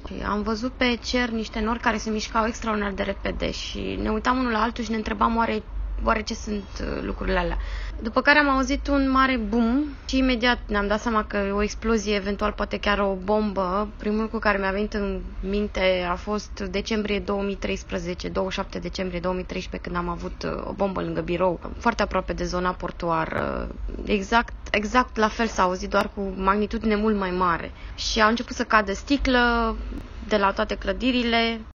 Am văzut pe cer niște nori care se mișcau extraordinar de repede și ne uitam unul la altul și ne întrebam oare ce sunt lucrurile alea. După care am auzit un mare boom și imediat ne-am dat seama că e o explozie, eventual poate chiar o bombă. Primul lucru care mi-a venit în minte a fost decembrie 2013, 27 decembrie 2013, când am avut o bombă lângă birou, foarte aproape de zona portuară. Exact la fel s-a auzit, doar cu magnitudine mult mai mare. Și a început să cadă sticlă de la toate clădirile.